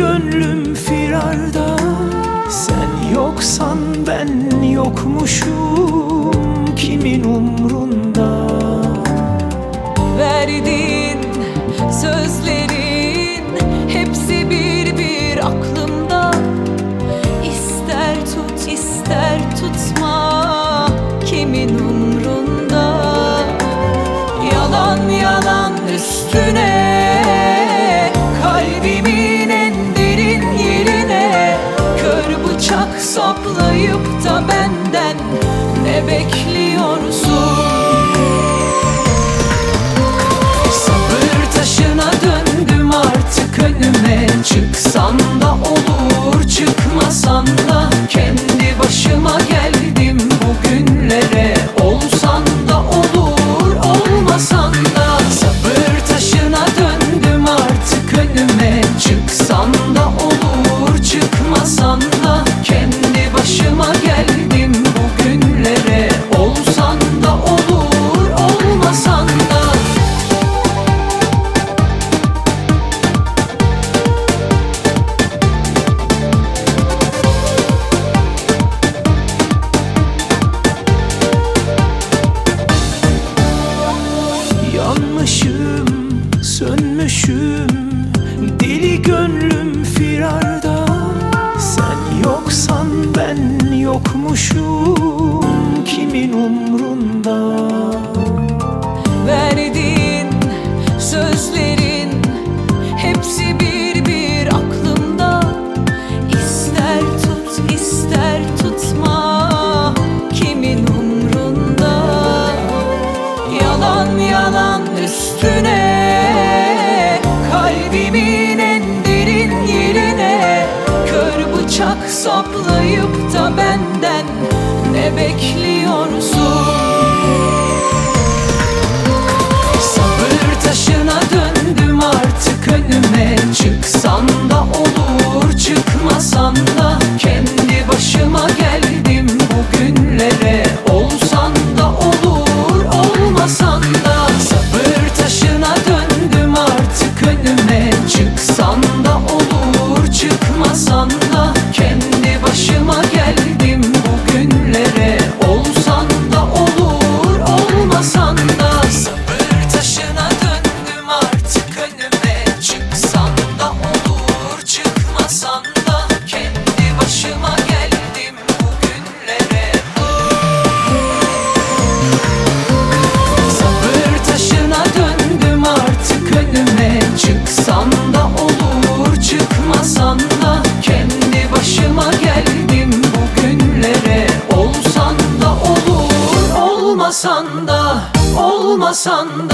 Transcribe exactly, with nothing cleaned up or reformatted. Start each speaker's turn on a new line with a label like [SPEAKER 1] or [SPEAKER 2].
[SPEAKER 1] gönlüm firarda, sen yoksan ben yokmuşum, kimin umrunda?
[SPEAKER 2] Verdiğin sözlerin hepsi bir bir aklımda. İster tut ister tutma, kimin umrunda? Yalan yalan üstüne, kalbimin en derin yerine kör bıçak saplayıp da benden ne bekliyorsun? Sabır taşına döndüm artık önüme. Çıksan da olur, çıkmasan da kendi başıma geldim bugünlere. Olsan da olur, olmasan da sabır taşına döndüm artık önüme. Çıksan da olur, çıkmasan da kendi başıma geldim bugünlere. Olsan da olur, olmasan da.
[SPEAKER 1] Yanmışım, sönmüşüm, deli gönlüm firarda, sen yoksan ben yokmuşum, kimin umrunda?
[SPEAKER 2] Verdiğin sözlerin hepsi bir bir aklımda. İster tut ister tutma, kimin umrunda? Yalan yalan üstüne, kalbimin en derin yerine kör bıçak saplayıp da benden ne bekliyorsun? Sabır taşına döndüm artık önüme. Çıksan da olur, çıkmasan da kendi başıma geldim bugünlere. Olsan da olur, olmasan da sabır taşına döndüm artık önüme. Çıksan da olur, çıkmasan da kendi başıma geldim bugünlere. Olsan da olur, olmasan da sabır taşına döndüm artık önüme. Çıksan da olur, çıkmasan da kendi başıma geldim bugünlere. Sabır taşına döndüm artık önüme. Çıksan da olur, çıkmasan da kendi başıma geldim bugünlere. Olsan da olur, olmasan da, olmasan da.